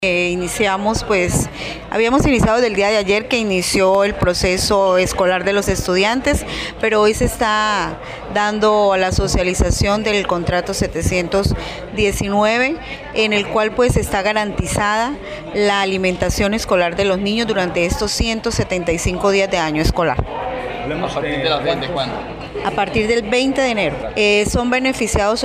Habíamos iniciado desde el día de ayer que inició el proceso escolar de los estudiantes, pero hoy se está dando la socialización del contrato 719, en el cual pues está garantizada la alimentación escolar de los niños durante estos 175 días de año escolar. ¿A partir de las 20 cuándo? A partir del 20 de enero. Son beneficiados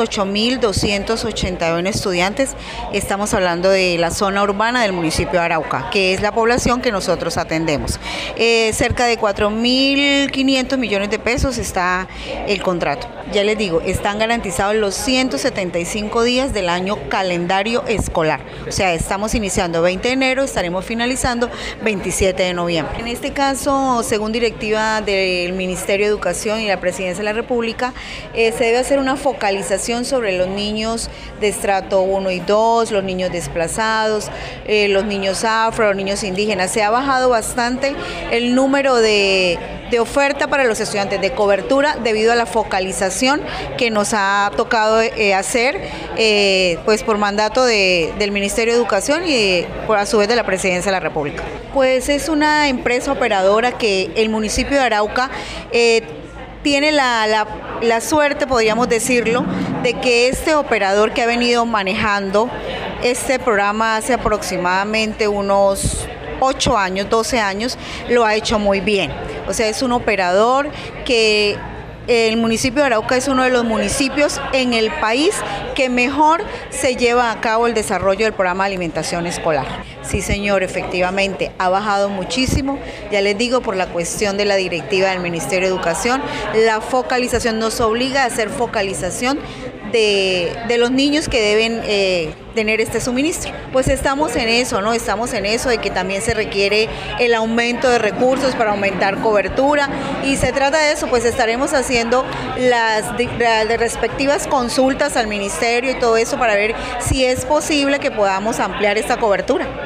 8.281 estudiantes. Estamos hablando de la zona urbana del municipio de Arauca, que es la población que nosotros atendemos. Cerca de 4.500 millones de pesos está el contrato. Ya les digo, están garantizados los 175 días del año calendario escolar. O sea, estamos iniciando 20 de enero, estaremos finalizando 27 de noviembre. En este caso, según directiva del Ministerio de Educación y la Presidencia de la República, se debe hacer una focalización sobre los niños de estrato 1 y 2, los niños desplazados, los niños afro, los niños indígenas. Se ha bajado bastante el número de oferta para los estudiantes de cobertura debido a la focalización que nos ha tocado hacer pues por mandato del Ministerio de Educación y por a su vez de la Presidencia de la República. Pues es una empresa operadora que el municipio de Arauca tiene la suerte, podríamos decirlo, de que este operador que ha venido manejando este programa hace aproximadamente unos 8 años, 12 años, lo ha hecho muy bien. O sea, es un operador que el municipio de Arauca es uno de los municipios en el país que mejor se lleva a cabo el desarrollo del programa de alimentación escolar. Sí, señor, efectivamente, ha bajado muchísimo, ya les digo, por la cuestión de la directiva del Ministerio de Educación. La focalización nos obliga a hacer focalización de los niños que deben tener este suministro. Pues estamos en eso, ¿no? Estamos en eso de que también se requiere el aumento de recursos para aumentar cobertura y se trata de eso, pues estaremos haciendo las respectivas consultas al ministerio y todo eso para ver si es posible que podamos ampliar esta cobertura.